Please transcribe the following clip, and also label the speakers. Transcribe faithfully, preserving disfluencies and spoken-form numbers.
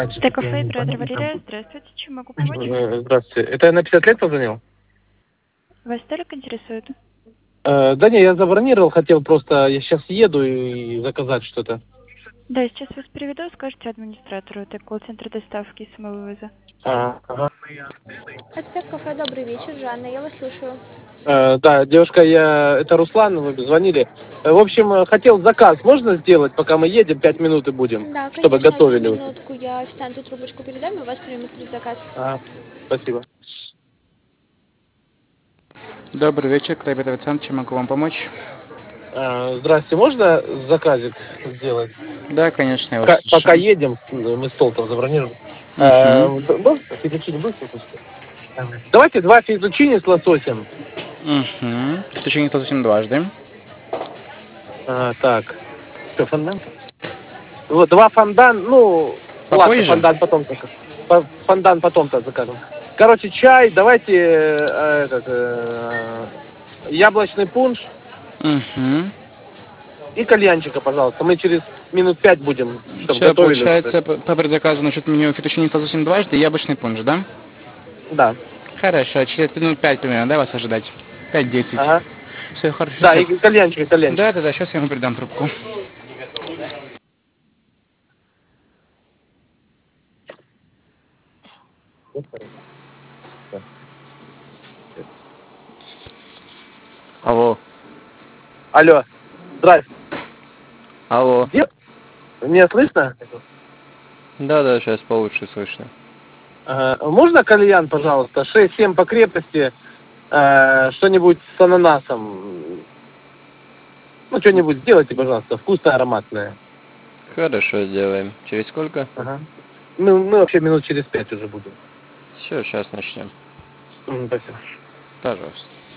Speaker 1: Стекофей, брат Валерия, здравствуйте, чем могу помочь?
Speaker 2: Э, Здравствуйте. Это я на пятьдесят лет позвонил?
Speaker 1: Вас столик интересует?
Speaker 2: Э, да не, я забронировал, хотел просто, я сейчас еду и заказать что-то.
Speaker 1: Да, сейчас вас переведу, скажите администратору, это колл-центр доставки и самовывоза.
Speaker 2: А, ага.
Speaker 3: Это кафе «Добрый вечер», Жанна, я вас слушаю.
Speaker 2: Э, да, девушка, я, это Руслан, вы звонили. Э, В общем, э, хотел заказ, можно сделать, пока мы едем, пять минут и будем,
Speaker 3: Да,
Speaker 2: чтобы
Speaker 3: конечно, одну
Speaker 2: готовили уже.
Speaker 3: минутку, я официанту трубочку передам, и у вас примут предзаказ.
Speaker 2: А, спасибо.
Speaker 4: Добрый вечер, Клайбет официант, чем могу вам помочь?
Speaker 2: Э, здрасте, можно заказик сделать?
Speaker 4: Да, конечно, я вас
Speaker 2: Пока, пока
Speaker 4: слушаю.
Speaker 2: едем, мы стол там забронировали. Э,
Speaker 4: Угу.
Speaker 2: можно фетучини будет выпустить? Давайте два фетучини с лососем.
Speaker 4: Угу. В течение совсем дважды.
Speaker 2: А, так, что, фондан? Вот, два фондан, ну, ладно,
Speaker 4: Попозже?
Speaker 2: фондан потом только. Фо- Фондан потом-то закажем. Короче, чай, давайте э, этот, э, яблочный пунш
Speaker 4: Угу.
Speaker 2: и кальянчика, пожалуйста. Мы через минут пять будем, чтобы
Speaker 4: Все,
Speaker 2: готовили уже.
Speaker 4: получается, по по предзаказу насчет меню фетучини совсем дважды и яблочный пунш, да?
Speaker 2: Да.
Speaker 4: Хорошо, через минут пять примерно, да, вас ожидать? Пять-десять.
Speaker 2: Ага.
Speaker 4: Все, хорошо,
Speaker 2: Да,
Speaker 4: сейчас
Speaker 2: и
Speaker 4: я...
Speaker 2: кальянчика, кальянчика.
Speaker 4: Да, да, да, сейчас я ему передам трубку. Алло,
Speaker 2: Алло. Здрасте.
Speaker 4: алло.
Speaker 2: Где? Меня слышно?
Speaker 5: Да, да, сейчас получше слышно.
Speaker 2: Ага. Можно кальян, пожалуйста? шесть-семь по крепости. Э, что-нибудь с ананасом. Ну, что-нибудь сделайте, пожалуйста. Вкусное, ароматное.
Speaker 5: Хорошо, сделаем. Через сколько?
Speaker 2: Ага. Ну, мы вообще минут через пять уже будем.
Speaker 5: Все, сейчас начнем.
Speaker 2: М, Спасибо.
Speaker 5: Пожалуйста.